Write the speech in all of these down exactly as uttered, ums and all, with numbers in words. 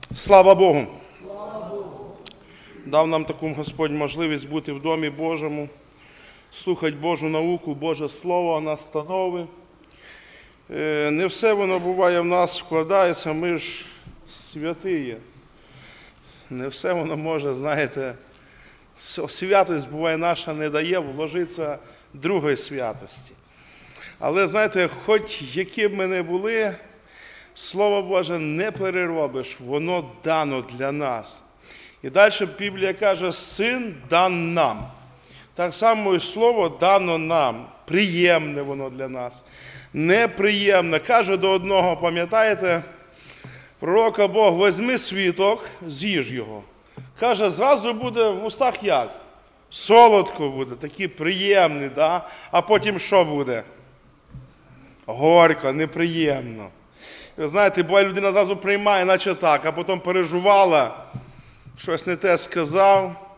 Слава Богу! Слава Богу! Дав нам таку Господь можливість бути в Домі Божому, слухати Божу науку, Боже Слово, настанови. Не все воно буває в нас, вкладається, ми ж святиє. Не все воно може, знаєте, святость буває наша не дає вложитися другої святості. Але, знаєте, хоч які б ми не були, Слово Боже не переробиш, воно дано для нас. І далі Біблія каже, син дан нам. Так само і Слово дано нам. Приємне воно для нас. Неприємне. Каже до одного, пам'ятаєте, пророка Бог, візьми світок, з'їж його. Каже, зразу буде в устах як? Солодко буде, такий приємний, да? А потім що буде? Горько, неприємно. Ви знаєте, буває, людина зразу приймає, наче так, а потім переживала, щось не те сказав,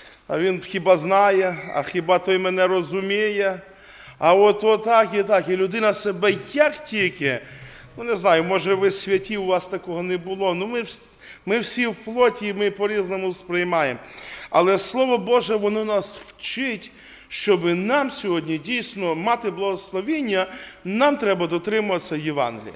а він хіба знає, а хіба той мене розуміє, а от отак і так, і людина себе як тільки, ну не знаю, може ви святі, у вас такого не було, ну ми, ми всі в плоті, і ми по-різному сприймаємо. Але Слово Боже, воно нас вчить, щоб нам сьогодні дійсно мати благословіння, нам треба дотримуватися Євангелія.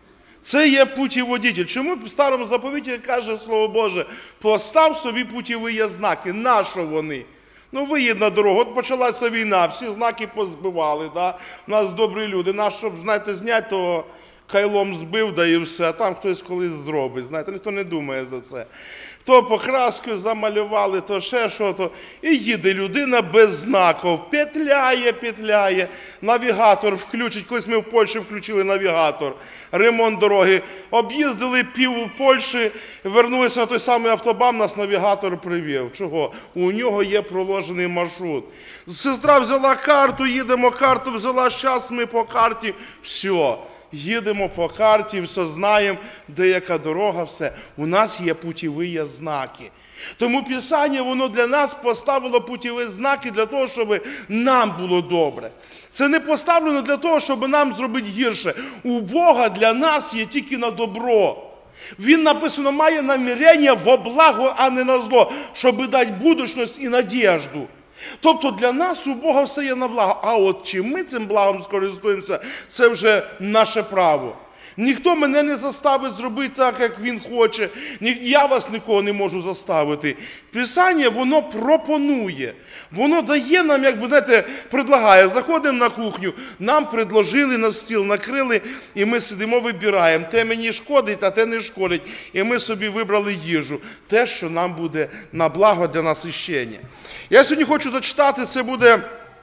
Це є путіводитель. Чому в Старому заповіті каже Слово Боже, постав собі путіві знаки. Нащо вони? Ну, виїдь на дорогу, от почалася війна, всі знаки позбивали, да? У нас добрі люди. Наш, щоб, знаєте, зняти, то кайлом збив, да і все, а там хтось колись зробить. Знаєте, ніхто не думає за це. То покраскою замалювали, то ще що-то. І їде людина без знаків, петляє, петляє, навігатор включить. Колись ми в Польщі включили навігатор, ремонт дороги. Об'їздили пів Польщі, вернулися на той самий автобан, нас навігатор привів. Чого? У нього є проложений маршрут. Сестра взяла карту, їдемо, карту взяла, зараз ми по карті, все. Їдемо по карті, все знаємо, де яка дорога, все. У нас є путіві знаки. Тому Писання, воно для нас поставило путіві знаки для того, щоб нам було добре. Це не поставлено для того, щоб нам зробити гірше. У Бога для нас є тільки на добро. Він, написано, має намірення во благо, а не на зло, щоб дати будучність і надіжду. Тобто для нас у Бога все є на благо. А от чи ми цим благом скористуємося, це вже наше право. Ніхто мене не заставить зробити так, як він хоче. Я вас нікого не можу заставити. Писання, воно пропонує. Воно дає нам, як би, знаєте, предлагає. Заходимо на кухню, нам предложили на стіл, накрили, і ми сидимо, вибираємо. Те мені шкодить, а те не шкодить. І ми собі вибрали їжу. Те, що нам буде на благо для насищення. Я сьогодні хочу зачитати, це буде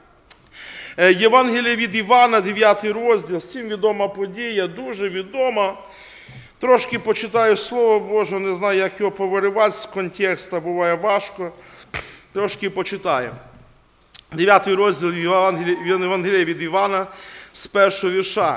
Євангеліє від Івана, дев'ятий розділ. Всім відома подія, дуже відома. Трошки почитаю Слово Боже, не знаю, як його повиривати з контексту, буває важко. Трошки почитаю. дев'ятий розділ Євангелія від Івана з першого вірша.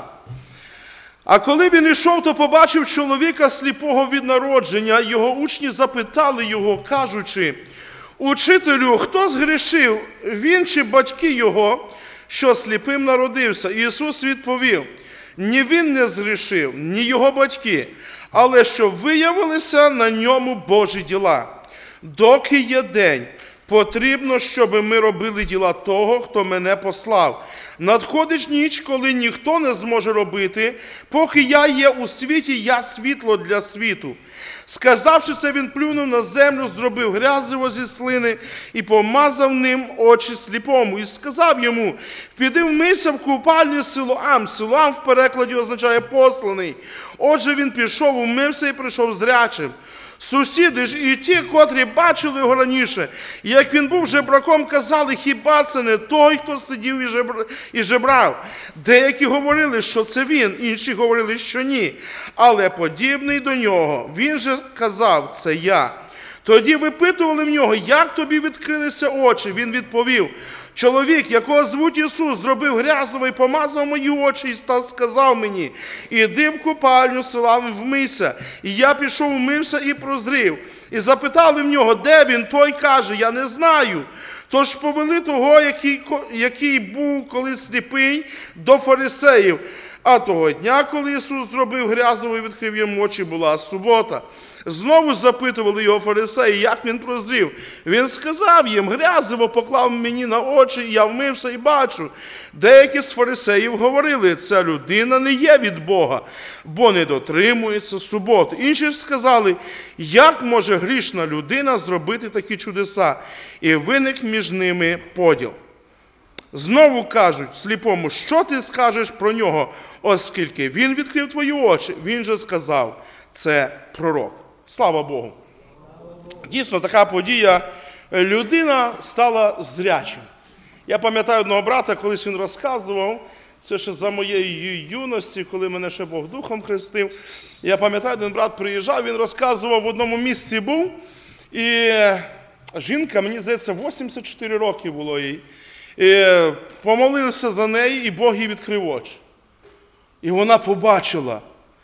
А коли він йшов, то побачив чоловіка сліпого від народження. Його учні запитали його, кажучи, «Учителю, хто згрішив, він чи батьки його, що сліпим народився?» Ісус відповів, «Ні він не згрішив, ні його батьки, але щоб виявилися на ньому Божі діла. Доки є день, потрібно, щоб ми робили діла того, хто мене послав. Надходить ніч, коли ніхто не зможе робити, поки я є у світі, я світло для світу». Сказавши це, він плюнув на землю, зробив грязиво зі слини і помазав ним очі сліпому. І сказав йому, піди вмийся в купальні Силоам. Силоам в перекладі означає посланий. Отже, він пішов, умився і прийшов зрячим. Сусіди ж і ті, котрі бачили його раніше, як він був жебраком, казали, хіба це не той, хто сидів і, жебра... і жебрав? Деякі говорили, що це він, інші говорили, що ні. Але подібний до нього, він же казав, це я. Тоді випитували в нього, як тобі відкрилися очі? Він відповів, чоловік, якого звуть Ісус, зробив грязово і помазав мої очі і сказав мені, іди в купальню Силоам, вмийся. І я пішов, вмився і прозрів. І запитали в нього, де він? Той каже, я не знаю. Тож повели того, який, який був колись сліпий, до фарисеїв. А того дня, коли Ісус зробив грязово і відкрив їм очі, була субота. Знову запитували його фарисеї, як він прозрів. Він сказав їм: грязово поклав мені на очі, і я вмився і бачу. Деякі з фарисеїв говорили: ця людина не є від Бога, бо не дотримується суботи. Інші ж сказали: як може грішна людина зробити такі чудеса? І виник між ними поділ. Знову кажуть сліпому: що ти скажеш про нього, оскільки він відкрив твої очі? Він же сказав: це пророк. Слава Богу. Дійсно, така подія. Людина стала зрячим. Я пам'ятаю одного брата, колись він розказував, це ще за моєї юності, коли мене ще Бог Духом хрестив. Я пам'ятаю, один брат приїжджав, він розказував, в одному місці був, і жінка, мені здається, вісімдесят чотири роки було їй. І помолився за неї, і Бог їй відкрив очі. І вона побачила.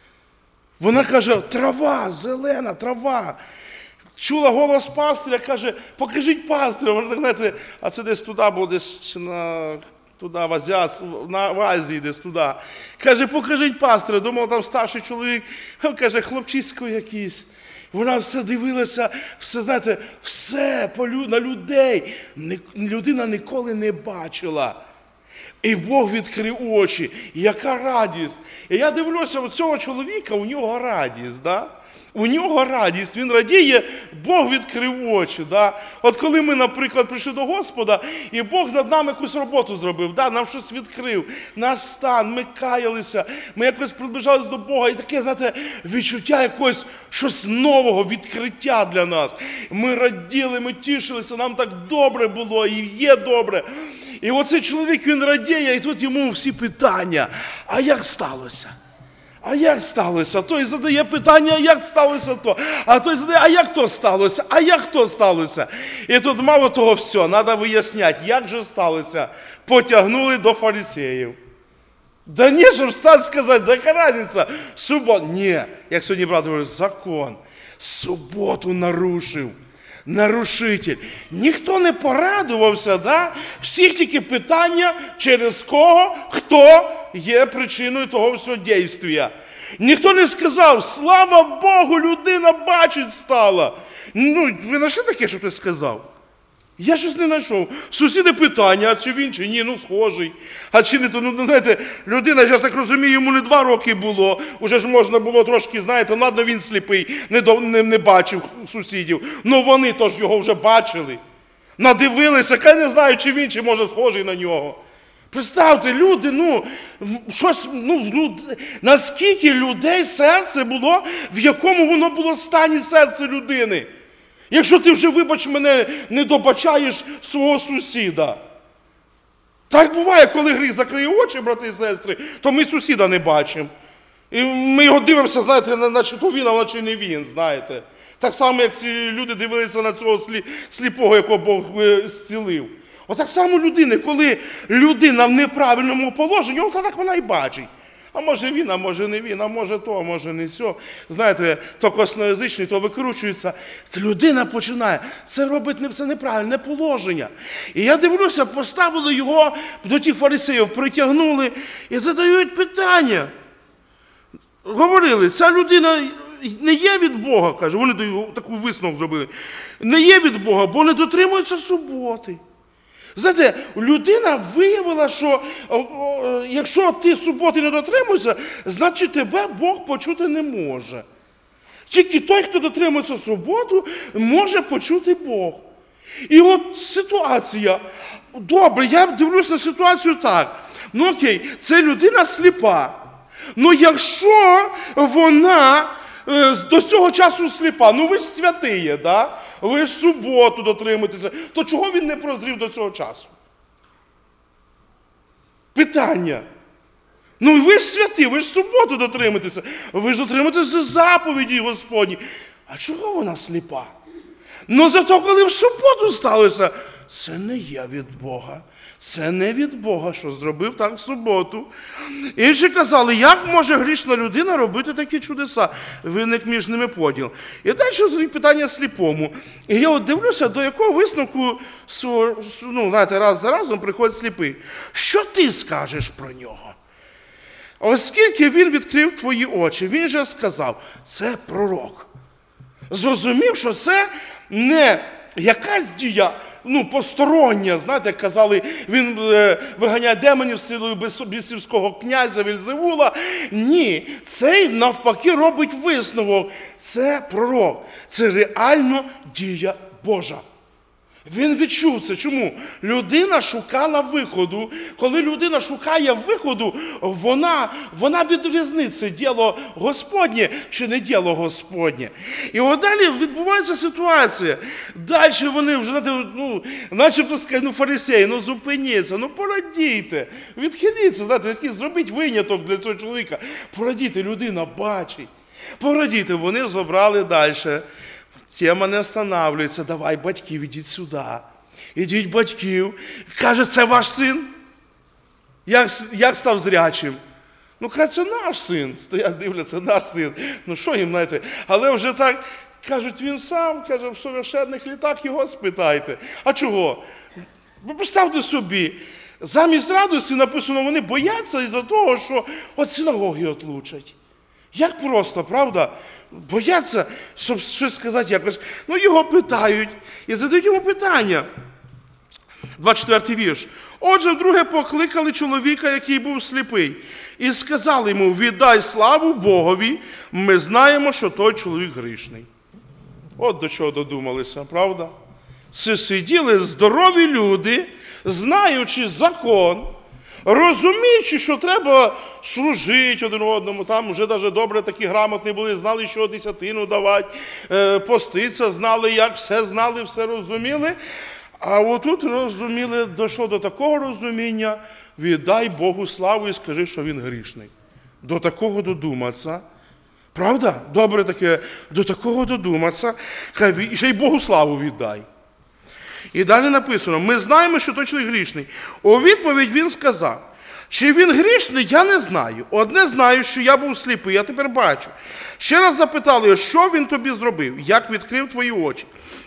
Вона каже: трава, зелена, трава. Чула голос пастиря, каже: покажіть пастиря. Вона так, знаєте, а це десь туди було, десь на, туди, в, Азіат, на, в Азії, десь туди. Каже: покажіть пастиря. Думав, там старший чоловік. Каже: хлопчисько якийсь. Вона все дивилася, все, знаєте, все на людей. Людина ніколи не бачила. І Бог відкрив очі. І яка радість. І я дивлюся, у цього чоловіка, у нього радість, да? У нього радість, він радіє, Бог відкрив очі. Да? От коли ми, наприклад, прийшли до Господа, і Бог над нами якусь роботу зробив, да? Нам щось відкрив, наш стан, ми каялися, ми якось приближалися до Бога, і таке, знаєте, відчуття якогось щось нового, відкриття для нас. Ми раділи, ми тішилися, нам так добре було, і є добре. І оцей чоловік, він радіє, і тут йому всі питання: а як сталося? А як сталося? Той задає питання: а як сталося то? А той задає: а як то сталося? А як то сталося? І тут мало того все, треба виясняти, як же сталося. Потягнули до фарисеїв. Да ні, щоб стати сказати, да яка різниця? Субот... Ні, як сьогодні брат говорить, закон. Суботу нарушив. Нарушитель. Ніхто не порадувався, да? Всіх тільки питання, через кого, хто є причиною того всього дійства. Ніхто не сказав: слава Богу, людина бачить стала. Ну, ви знайшли таке, що ти сказав? Я щось не знайшов. Сусіди питання: а чи він, чи ні, ну схожий. А чи не то, ну, знаєте, людина, я ж так розумію, йому не два роки було. Уже ж можна було трошки, знаєте, ладно, він сліпий, не, до, не, не бачив сусідів. Ну вони то ж його вже бачили. Надивилися, я не знаю, чи він, чи може схожий на нього. Представте, люди, ну, щось, ну, наскільки людей серце було, в якому воно було стані серце людини. Якщо ти вже, вибач мене, не добачаєш свого сусіда. Так буває, коли гріх закриє очі, брати і сестри, то ми сусіда не бачимо. І ми його дивимося, знаєте, наче то він, а наче не він, знаєте. Так само, як ці люди дивилися на цього сліпого, якого Бог зцілив. Отак само людини, коли людина в неправильному положенні, от так вона і бачить. А може він, а може не він, а може то, а може не сьо. Знаєте, то косноязичний, то викручується. Людина починає. Це робить це неправильне положення. І я дивлюся, поставили його до тих фарисеїв, притягнули і задають питання. Говорили: ця людина не є від Бога, каже. Вони таку висновок зробили. Не є від Бога, бо не дотримується суботи. Знаєте, людина виявила, що якщо ти суботи не дотримуєшся, значить тебе Бог почути не може. Тільки той, хто дотримується суботу, може почути Бог. І от ситуація. Добре, я дивлюсь на ситуацію так. Ну окей, це людина сліпа. Ну якщо вона до цього часу сліпа, ну ви ж святиє, да? Ви ж суботу дотримуєтеся, то чого він не прозрів до цього часу? Питання. Ну ви ж святі, ви ж суботу дотримуєтеся, ви ж дотримуєтеся заповіді Господні. А чого вона сліпа? Ну зато, коли в суботу сталося, це не є від Бога. Це не від Бога, що зробив так в суботу. Інші казали: як може грішна людина робити такі чудеса? Виник між ними поділ. І далі задають питання сліпому. І я от дивлюся, до якого висновку, ну, знаєте, раз за разом приходить сліпий. Що ти скажеш про нього? оскільки він відкрив твої очі, він же сказав, це пророк. Зрозумів, що це не якась дія, ну, постороння, знаєте, як казали, він е, виганяє демонів силою бісівського князя Вельзевула. Ні, цей навпаки робить висновок. Це пророк, це реально дія Божа. Він відчув це. Чому? Людина шукала виходу. Коли людина шукає виходу, вона, вона відрізнить, це діло Господнє чи не діло Господнє. І от далі відбувається ситуація. Далі вони вже, ну, начебто скажуть, ну, фарисеї, ну, зупиніться, ну, порадійте, відхиліться, знаєте, який зробіть виняток для цього чоловіка. Порадійте, людина бачить. Порадійте, вони забрали далі. Тема не останавливається. Давай, батьків, ідіть сюди. Ідіть батьків. Каже, це ваш син? Як, як став зрячим? Ну, каже, це наш син. Стоять, дивляться, наш син. Ну, що їм, знаєте? Але вже так, кажуть, він сам, каже, в совершенних літах його спитайте. А чого? Ви представте собі, замість радості написано, вони бояться із-за того, що от синагоги отлучать. Як просто, правда? Бояться, щоб щось сказати якось. Ну, його питають і задають йому питання. двадцять четвертий вірш. Отже, вдруге покликали чоловіка, який був сліпий, і сказали йому, віддай славу Богові, ми знаємо, що той чоловік грішний. От до чого додумалися, правда? Сиділи здорові люди, знаючи закон, розуміючи, що треба служити один одному, там вже навіть добре такі грамотні були, знали, що десятину давати, поститися, знали, як все знали, все розуміли. А отут розуміли, дійшло до такого розуміння, віддай Богу славу і скажи, що він грішний. До такого додуматися. Правда? Добре таке, до такого додуматися, і ще й Богу славу віддай. І далі написано, ми знаємо, що той чоловік грішний. У відповідь він сказав, чи він грішний, я не знаю. Одне знаю, що я був сліпий, я тепер бачу. Ще раз запитали його, що він тобі зробив, як відкрив твої очі.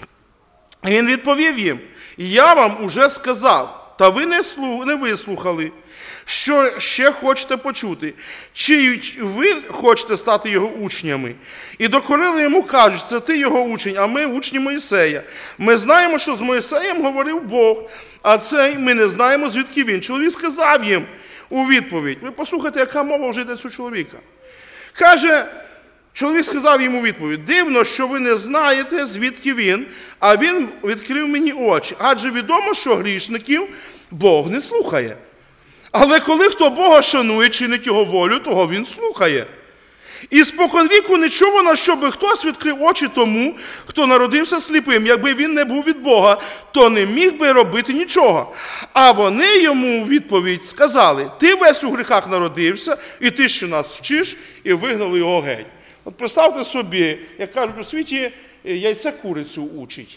Він відповів їм, я вам уже сказав, та ви не, слух, не вислухали. Що ще хочете почути? Чи ви хочете стати його учнями? І докорили йому, кажуть, це ти його учень, а ми учні Мойсея. Ми знаємо, що з Мойсеєм говорив Бог, а цей ми не знаємо, звідки він. Чоловік сказав їм у відповідь. Ви послухайте, яка мова вже йде цього чоловіка. Каже, чоловік сказав йому у відповідь, дивно, що ви не знаєте, звідки він, а він відкрив мені очі. Адже відомо, що грішників Бог не слухає. Але коли хто Бога шанує, чинить його волю, того він слухає. І споконвіку не чувано, щоб хтось відкрив очі тому, хто народився сліпим. Якби він не був від Бога, то не міг би робити нічого. А вони йому у відповідь сказали, ти весь у гріхах народився, і ти ще нас вчиш, і вигнали його геть. От представте собі, як кажуть у світі, яйце курицю учить.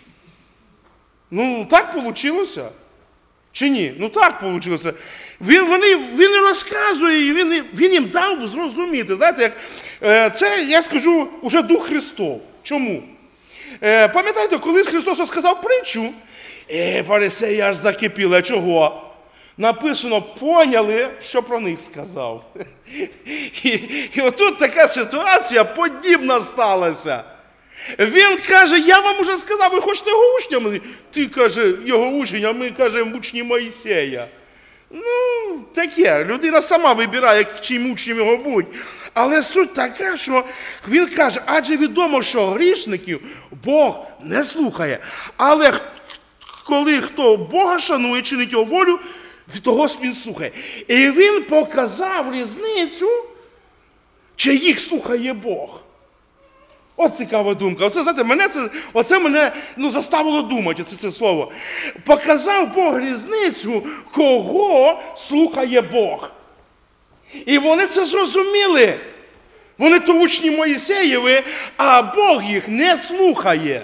Ну, так вийшло? Чи ні? Ну, так вийшло. Він, вони, він розказує, він, він їм дав зрозуміти. Знаєте, як, е, це, я скажу, уже Дух Христов. Чому? Е, пам'ятаєте, колись Христос сказав притчу, е, фарисеї аж закипіли. Чого? Написано, поняли, що про них сказав. І, і отут така ситуація подібна сталася. Він каже, я вам уже сказав, ви хочете його учнями? Ти, каже, його учень, а ми, кажемо, учні Моїсея. Ну, таке, людина сама вибирає, чим учнем його бути. Але суть така, що він каже, адже відомо, що грішників Бог не слухає. Але коли хто Бога шанує, чинить його волю, того він слухає. І він показав різницю, чи їх слухає Бог. От цікава думка. Оце, знаєте, мене це, оце мене ну, заставило думати, оце це слово. Показав Бог різницю, кого слухає Бог. І вони це зрозуміли. Вони то учні Моїсеєві, а Бог їх не слухає.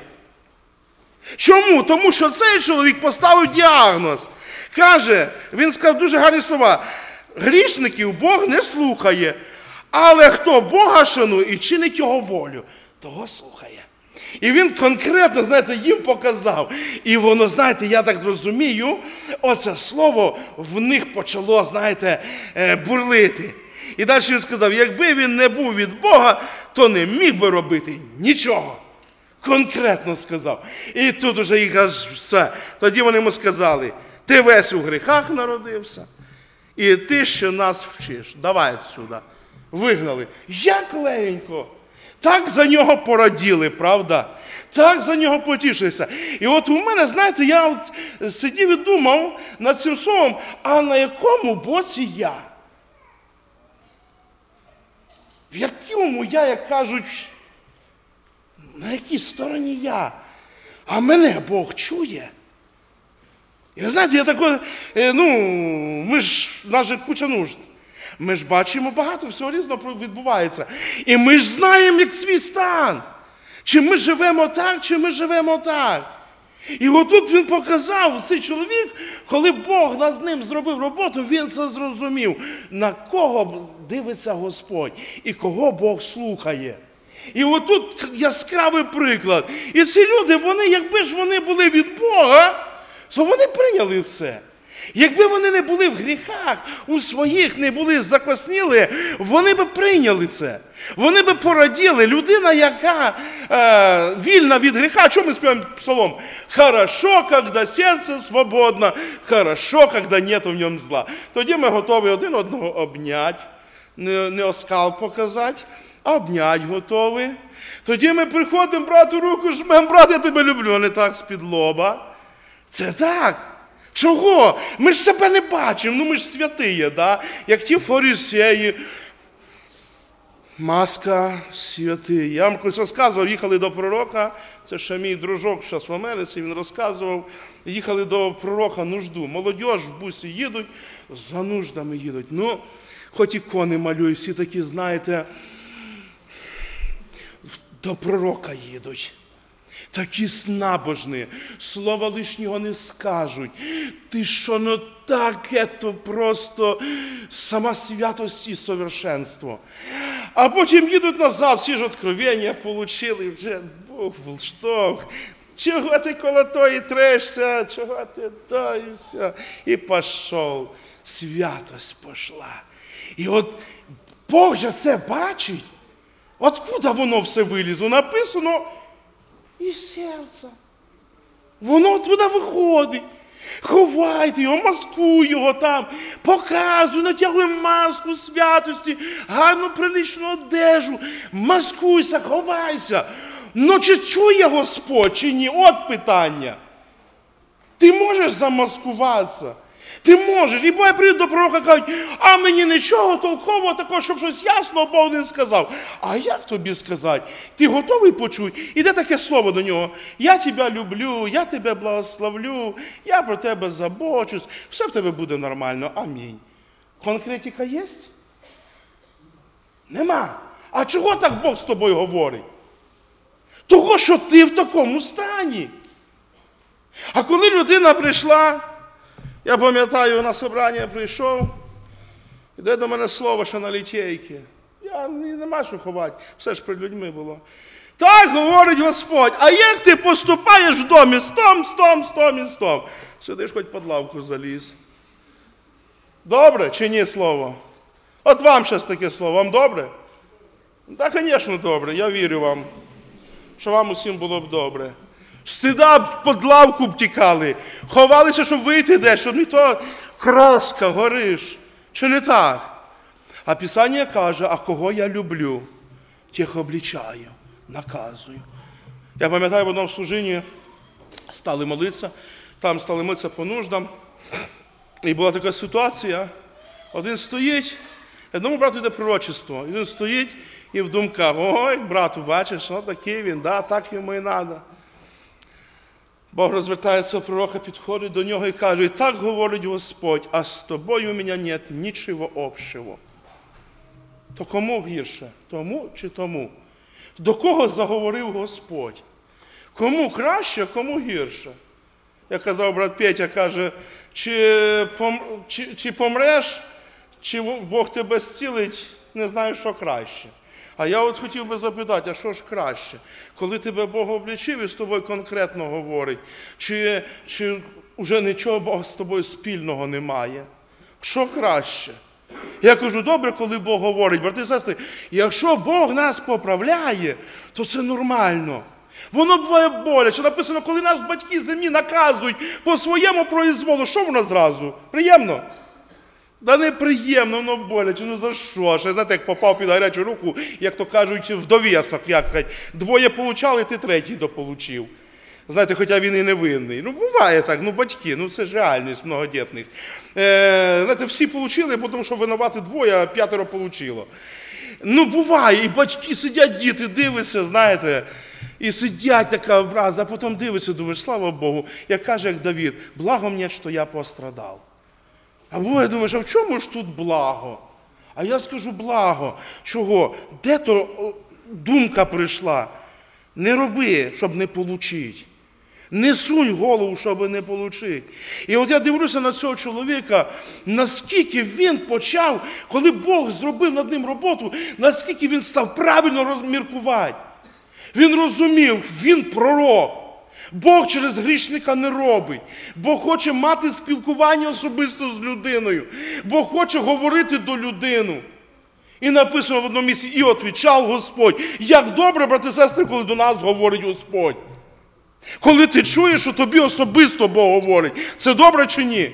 Чому? Тому що цей чоловік поставив діагноз. Каже, він сказав дуже гарні слова, грішників Бог не слухає, але хто Бога шанує і чинить його волю, того слухає. І він конкретно, знаєте, їм показав. І воно, знаєте, я так розумію, оце слово в них почало, знаєте, бурлити. І далі він сказав, якби він не був від Бога, то не міг би робити нічого. Конкретно сказав. І тут уже їх аж все. Тоді вони йому сказали, ти весь у гріхах народився, і ти ще нас вчиш. Давай відсюди. Вигнали. Як легенько. Так за нього пораділи, правда? Так за нього потішилися. І от у мене, знаєте, я от сидів і думав над цим словом, а на якому боці я? В якому я, як кажуть, на якій стороні я? А мене Бог чує. І ви знаєте, я такой, ну, ми ж, в нас же куча нужд. Ми ж бачимо, багато всього різного відбувається. І ми ж знаємо, як свій стан. Чи ми живемо так, чи ми живемо так. І отут він показав, цей чоловік, коли Бог над ним зробив роботу, він це зрозумів, на кого дивиться Господь і кого Бог слухає. І отут яскравий приклад. І ці люди, вони, якби ж вони були від Бога, то вони прийняли все. Якби вони не були в гріхах, у своїх не були закосніли, вони б прийняли це. Вони б пораділи. Людина, яка е, вільна від гріха, чому ми співаємо псалом? «Хорошо, когда серце свободно, хорошо, когда нету в ньому зла». Тоді ми готові один одного обняти, не, не оскал показати, а обняти готові. Тоді ми приходимо, брату руку жмемо, брат, я тебе люблю, а не так з-під лоба. Це так. Чого? Ми ж себе не бачимо, ну ми ж святиє, да? Як ті фарисеї. Маска святий. Я вам колись розказував, їхали до пророка, це ще мій дружок зараз в Америці, він розказував, їхали до пророка нужду. Молодіж в бусі їдуть, за нуждами їдуть. Ну, хоч ікони малюють, всі такі, знаєте, до пророка їдуть. Такі набожні, слова лишнього не скажуть. Ти що, ну таке, то просто сама святость і совершенство. А потім їдуть назад, всі ж откровення получили, вже Бог волштовх. Чого ти коло тої трешся, чого ти то і все. І пішов, святость пішла. І от Бог же це бачить. Откуда воно все вилізло? Написано, із серця. Воно туди виходить. Ховайте його, маскуй його там, показуй, натягуй маску святості, гарну приличну одежу, маскуйся, ховайся. Ну чи чує Господь, чи ні? От питання. Ти можеш замаскуватися? Ти можеш. І буває, прийдуть до пророка і кажуть, а мені нічого толкового такого, щоб щось ясно Бог не сказав. А як тобі сказати? Ти готовий почути? Іде таке слово до нього. Я тебе люблю, я тебе благословлю, я про тебе забочусь, все в тебе буде нормально. Амінь. Конкретика є? Нема. А чого так Бог з тобою говорить? Того, що ти в такому стані. А коли людина прийшла, я пам'ятаю, на собрання прийшов, іде до мене слово ще на літейки. Я не маю що ховати, все ж перед людьми було. Так говорить Господь, а як ти поступаєш в домі з том, з том, з том і з том? Сидиш, хоч під лавку заліз. Добре чи ні слово? От вам щось таке слово, вам добре? Так, звісно, добре, я вірю вам, що вам усім було б добре. Стида під лавку втікали, ховалися, щоб вийти десь, щоб не то краска, гориш. Чи не так? А Писання каже, а кого я люблю, тих обличаю, наказую. Я пам'ятаю, в одному служінні стали молитися, там стали молитися по нуждам. І була така ситуація, один стоїть, одному брату йде пророчество, і він стоїть і в думках, ой, брату, бачиш, ну такий він, да, так йому і треба. Бог розвертається, пророка підходить до нього і каже, і так говорить Господь, а з тобою у мене нет нічого общого. То кому гірше? Тому чи тому? До кого заговорив Господь? Кому краще, кому гірше? Як казав брат Петя, каже, чи, пом... чи, чи помреш, чи Бог тебе зцілить, не знаю, що краще. А я от хотів би запитати, а що ж краще? Коли тебе Бог облічив і з тобою конкретно говорить, чи, чи вже нічого Бог з тобою спільного немає? Що краще? Я кажу, добре, коли Бог говорить, брати і сестри, якщо Бог нас поправляє, то це нормально. Воно буває боляче. Написано, коли нас батьки землі наказують по своєму произволу, що воно зразу? Приємно? Да неприємно, воно боляче. Ну за що? Ще, знаєте, як попав під гарячу руку, як то кажуть, в дов'язок, як сказати, двоє получали, ти третій дополучив. Знаєте, хоча він і не винний. Ну, буває так, ну батьки, ну це ж реальність многодітних. Е, знаєте, всі получили, тому що винувати двоє, а п'ятеро получило. Ну, буває, і батьки сидять, діти, дивишся, знаєте, і сидять така образа, а потім дивишся, думаєш, слава Богу, як каже, як Давид, благо мені, що я пострадав. А буває, думаєш, а в чому ж тут благо? А я скажу благо. Чого? Де то думка прийшла? Не роби, щоб не получити. Не сунь голову, щоб не отримати. І от я дивлюся на цього чоловіка, наскільки він почав, коли Бог зробив над ним роботу, наскільки він став правильно розміркувати. Він розумів, він пророк. Бог через грішника не робить. Бог хоче мати спілкування особисто з людиною. Бог хоче говорити до людини. І написано в одному місці, і отвічав Господь. Як добре, брати і сестри, коли до нас говорить Господь. Коли ти чуєш, що тобі особисто Бог говорить, це добре чи ні?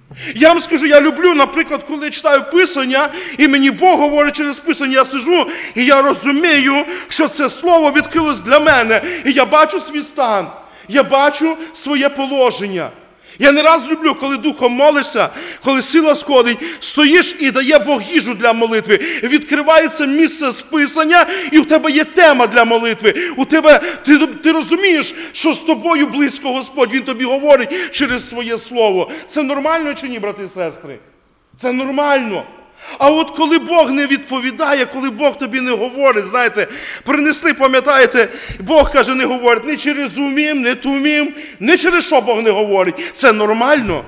Я вам скажу, я люблю, наприклад, коли я читаю Писання, і мені Бог говорить через Писання, я сиджу, і я розумію, що це слово відкрилось для мене, і я бачу свій стан, я бачу своє положення. Я не раз люблю, коли духом молишся, коли сила сходить, стоїш і дає Бог їжу для молитви. Відкривається місце з Писання, і в тебе є тема для молитви. У тебе, ти, ти розумієш, що з тобою близько Господь, Він тобі говорить через своє слово. Це нормально чи ні, брати і сестри? Це нормально. А от коли Бог не відповідає, коли Бог тобі не говорить, знаєте, принесли, пам'ятаєте, Бог каже, не говорить не через умім, не тумім, не через що Бог не говорить. Це нормально?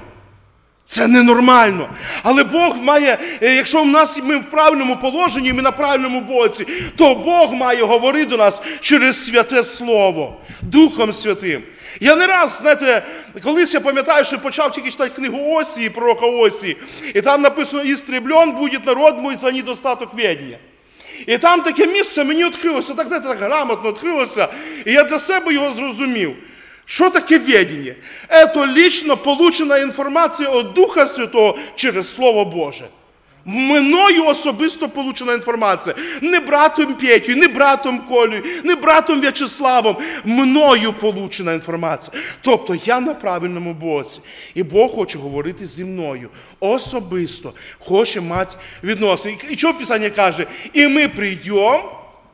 Це ненормально. Але Бог має, якщо в нас ми в правильному положенні, ми на правильному боці, то Бог має говорити до нас через святе Слово, Духом Святим. Я не раз, знаєте, колись я пам'ятаю, що почав тільки читати книгу Осії, пророка Осії, і там написано, «Істреблен буде народ мой за недостаток ведення». І там таке місце мені відкрилося, так, знаєте, так грамотно відкрилося, і я для себе його зрозумів. Що таке ведення? Це лічно получена інформація від Духа Святого через Слово Боже. Мною особисто получена інформація. Не братом Петю, не братом Колею, не братом В'ячеславом. Мною получена інформація. Тобто я на правильному боці. І Бог хоче говорити зі мною. Особисто. Хоче мати відносини. І що Писання каже? І ми прийдемо,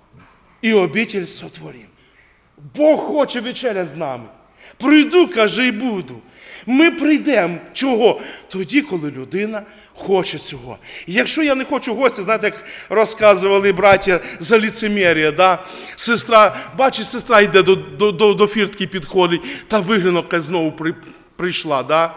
і обітель сотворимо. Бог хоче вечеряти з нами. Прийду, каже, і буду. Ми прийдемо. Чого? Тоді, коли людина хоче цього. І якщо я не хочу гостя, знаєте, як розказували браття за ліцемерія, да? Сестра, бачить, сестра йде до, до, до, до фіртки, підходить, та виглянувка знову при, прийшла, да?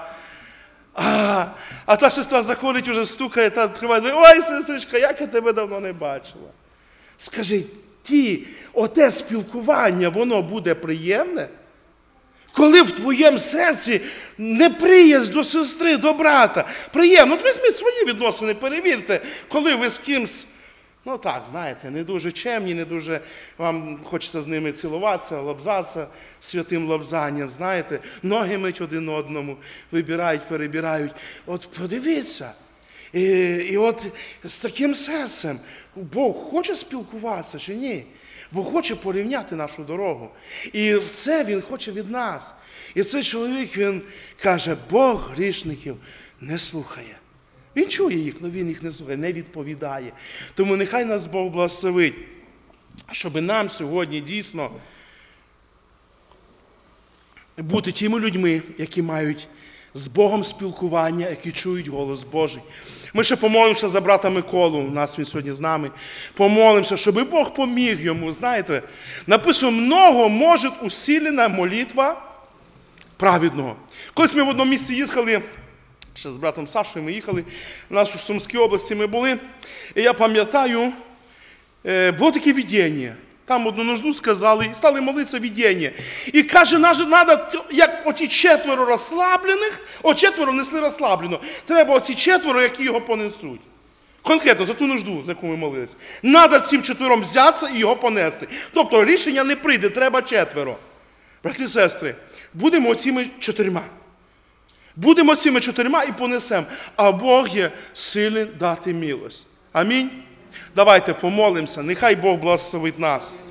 А, а та сестра заходить, вже стукає, та відкриває, ой, сестричка, як я тебе давно не бачила. Скажи, ті, оте спілкування, воно буде приємне? Коли в твоєму серці неприязнь до сестри, до брата, приємно, от візьміть свої відносини, перевірте, коли ви з кимсь, ну так, знаєте, не дуже чемні, не дуже, вам хочеться з ними цілуватися, лобзатися святим лобзанням, знаєте, ноги мить один одному, вибирають, перебирають. От подивіться, і, і от з таким серцем Бог хоче спілкуватися чи ні? Бо хоче порівняти нашу дорогу. І це Він хоче від нас. І цей чоловік, він каже, Бог грішників не слухає. Він чує їх, але він їх не слухає, не відповідає. Тому нехай нас Бог благословить, щоб нам сьогодні дійсно бути тими людьми, які мають з Богом спілкування, які чують голос Божий. Ми ще помолимося за брата Миколу, у нас він сьогодні з нами. Помолимося, щоб Бог поміг йому, знаєте. Написано, много може усилена молитва праведного. Колись ми в одному місці їхали, ще з братом Сашою ми їхали, у нас у Сумській області ми були, і я пам'ятаю, було таке видіння. Там одну нужду сказали, і стали молитися видіння. І каже, треба, як оці четверо розслаблених, о, четверо несли розслаблено. Треба оці четверо, які його понесуть. Конкретно за ту нужду, за яку ми молилися. Надо цим четвером взятися і його понести. Тобто рішення не прийде, треба четверо. Брати і сестри, будемо цими чотирма. Будемо цими чотирма і понесемо. А Бог є сильний дати милость. Амінь. Давайте помолимося. Нехай Бог благословить нас.